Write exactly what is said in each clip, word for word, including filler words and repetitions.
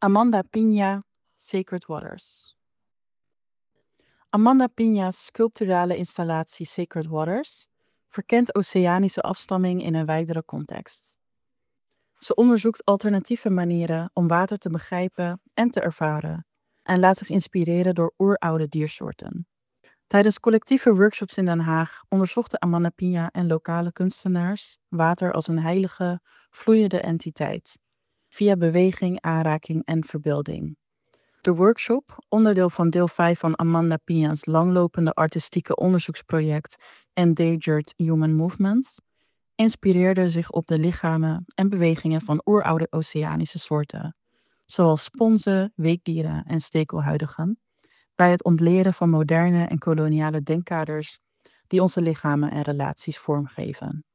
Amanda Pina, Sacred Waters. Amanda Pina's sculpturale installatie Sacred Waters verkent oceanische afstamming in een wijdere context. Ze onderzoekt alternatieve manieren om water te begrijpen en te ervaren en laat zich inspireren door oeroude diersoorten. Tijdens collectieve workshops in Den Haag onderzochten Amanda Pina en lokale kunstenaars water als een heilige, vloeiende entiteit, via beweging, aanraking en verbeelding. De workshop, onderdeel van deel vijf van Amanda Pina's langlopende artistieke onderzoeksproject Endangered Human Movements, inspireerde zich op de lichamen en bewegingen van oeroude oceanische soorten, zoals sponsen, weekdieren en stekelhuidigen, bij het ontleren van moderne en koloniale denkkaders die onze lichamen en relaties vormgeven.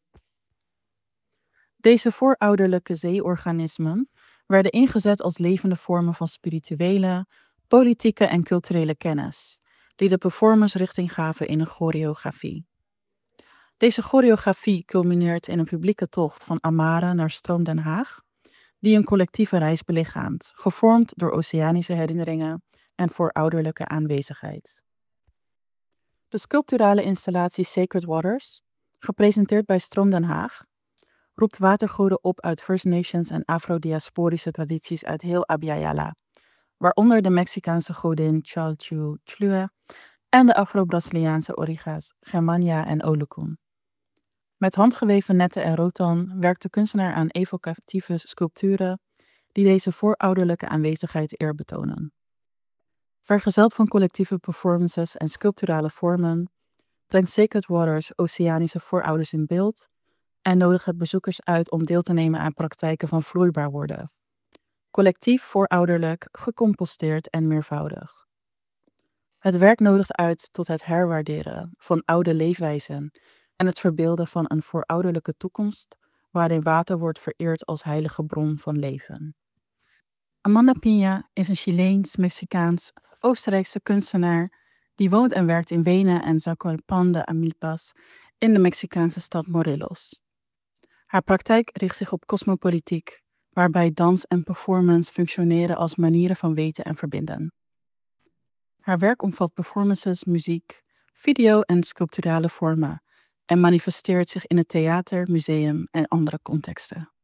Deze voorouderlijke zeeorganismen werden ingezet als levende vormen van spirituele, politieke en culturele kennis, die de performance richting gaven in een choreografie. Deze choreografie culmineert in een publieke tocht van Amara naar Stroom Den Haag, die een collectieve reis belichaamt, gevormd door oceanische herinneringen en voorouderlijke aanwezigheid. De sculpturale installatie Sacred Waters, gepresenteerd bij Stroom Den Haag, roept watergoden op uit First Nations en Afro-diasporische tradities uit heel Abya-Yala, waaronder de Mexicaanse godin Chalchu-Tlue en de Afro-Braziliaanse origa's Germania en Olokun. Met handgeweven netten en rotan werkt de kunstenaar aan evocatieve sculpturen die deze voorouderlijke aanwezigheid eerbetonen. Vergezeld van collectieve performances en sculpturale vormen, brengt Sacred Waters oceanische voorouders in beeld en nodigt het bezoekers uit om deel te nemen aan praktijken van vloeibaar worden. Collectief, voorouderlijk, gecomposteerd en meervoudig. Het werk nodigt uit tot het herwaarderen van oude leefwijzen en het verbeelden van een voorouderlijke toekomst waarin water wordt vereerd als heilige bron van leven. Amanda Pina is een Chileens, Mexicaans, Oostenrijkse kunstenaar die woont en werkt in Wenen en Zacualpan de Amilpas in de Mexicaanse stad Morelos. Haar praktijk richt zich op cosmopolitiek, waarbij dans en performance functioneren als manieren van weten en verbinden. Haar werk omvat performances, muziek, video en sculpturale vormen en manifesteert zich in het theater, museum en andere contexten.